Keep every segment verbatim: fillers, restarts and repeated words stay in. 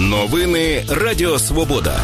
Новини Радіо Свобода.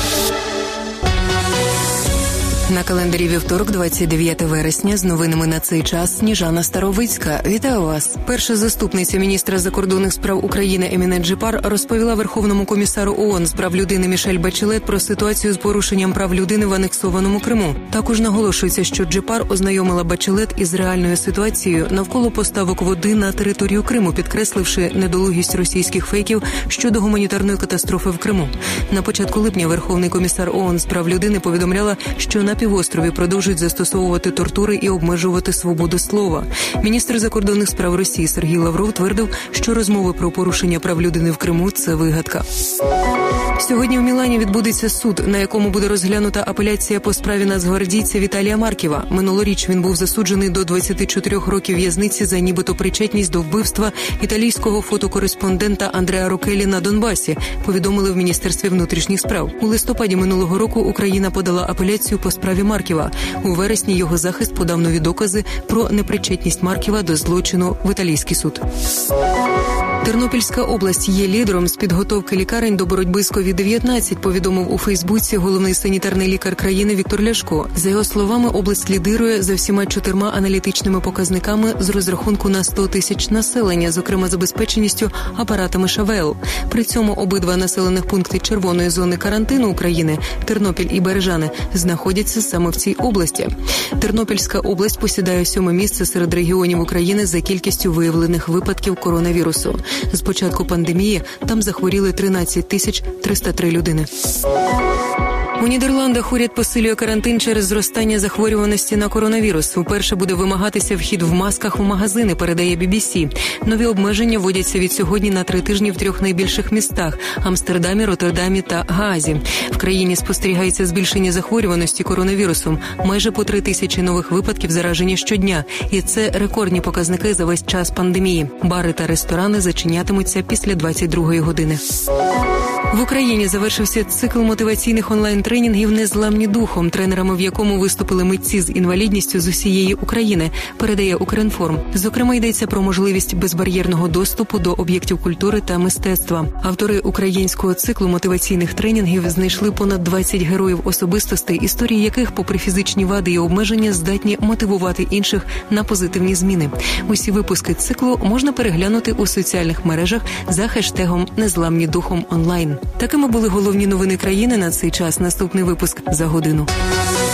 На календарі вівторок, двадцять дев'яте вересня, з новинами на цей час Сніжана Старовицька. Вітаю вас. Перша заступниця міністра закордонних справ України Еміне Джипар розповіла Верховному комісару ООН з прав людини Мішель Бачелет про ситуацію з порушенням прав людини в анексованому Криму. Також наголошується, що Джипар ознайомила Бачелет із реальною ситуацією навколо поставок води на територію Криму, підкресливши недолугість російських фейків щодо гуманітарної катастрофи в Криму. На початку липня Верховний комісар ООН з прав людини повідомляла, що на півострові продовжують застосовувати тортури і обмежувати свободу слова. Міністр закордонних справ Росії Сергій Лавров твердив, що розмови про порушення прав людини в Криму – це вигадка. Сьогодні в Мілані відбудеться суд, на якому буде розглянута апеляція по справі нацгвардійця Віталія Марківа. Минулоріч він був засуджений до двадцяти чотирьох років в'язниці за нібито причетність до вбивства італійського фотокореспондента Андреа Рокелі на Донбасі, повідомили в Міністерстві внутрішніх справ. У листопаді минулого року Україна подала апеляцію по справі Марківа. У вересні його захист подав нові докази про непричетність Марківа до злочину в італійський суд. Тернопільська область є лідером з підготовки лікарень до боротьби з ковід дев'ятнадцять, повідомив у Фейсбуці головний санітарний лікар країни Віктор Ляшко. За його словами, область лідирує за всіма чотирма аналітичними показниками з розрахунку на сто тисяч населення, зокрема забезпеченістю апаратами ШВЛ. При цьому обидва населених пункти червоної зони карантину України, Тернопіль і Бережани, знаходяться саме в цій області. Тернопільська область посідає сьоме місце серед регіонів України за кількістю виявлених випадків коронавірусу. З початку пандемії там захворіли тринадцять тисяч триста три людини. У Нідерландах уряд посилює карантин через зростання захворюваності на коронавірус. Уперше буде вимагатися вхід в масках в магазини, передає бі бі сі. Нові обмеження вводяться від сьогодні на три тижні в трьох найбільших містах – Амстердамі, Роттердамі та Гаазі. В країні спостерігається збільшення захворюваності коронавірусом. Майже по три тисячі нових випадків зараження щодня. І це рекордні показники за весь час пандемії. Бари та ресторани зачинятимуться після двадцять другої години. В Україні завершився цикл мотиваційних онлайн-тренінгів «Незламні духом», тренерами в якому виступили митці з інвалідністю з усієї України, передає Укрінформ. Зокрема, йдеться про можливість безбар'єрного доступу до об'єктів культури та мистецтва. Автори українського циклу мотиваційних тренінгів знайшли понад двадцять героїв особистостей, історії яких, попри фізичні вади і обмеження, здатні мотивувати інших на позитивні зміни. Усі випуски циклу можна переглянути у соціальних мережах за хештегом «Незламні духом онлайн». Такими були головні новини країни на цей час. Наступний випуск за годину.